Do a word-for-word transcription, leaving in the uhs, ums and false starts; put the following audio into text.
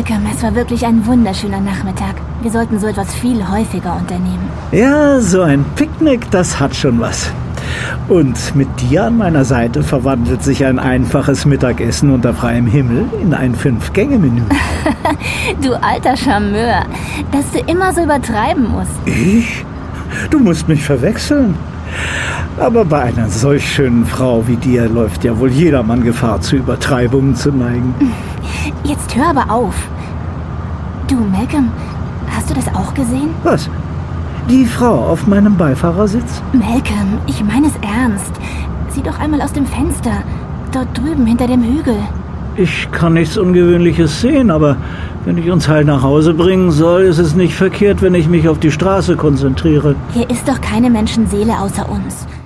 Malcolm, es war wirklich ein wunderschöner Nachmittag. Wir sollten so etwas viel häufiger unternehmen. Ja, so ein Picknick, das hat schon was. Und mit dir an meiner Seite verwandelt sich ein einfaches Mittagessen unter freiem Himmel in ein Fünf-Gänge-Menü. Du alter Charmeur, dass du immer so übertreiben musst. Ich? Du musst mich verwechseln. Aber bei einer solch schönen Frau wie dir läuft ja wohl jedermann Gefahr, zu Übertreibungen zu neigen. Jetzt hör aber auf. Du, Malcolm, hast du das auch gesehen? Was? Die Frau auf meinem Beifahrersitz? Malcolm, ich meine es ernst. Sieh doch einmal aus dem Fenster. Dort drüben hinter dem Hügel. Ich kann nichts Ungewöhnliches sehen, aber wenn ich uns heil nach Hause bringen soll, ist es nicht verkehrt, wenn ich mich auf die Straße konzentriere. Hier ist doch keine Menschenseele außer uns.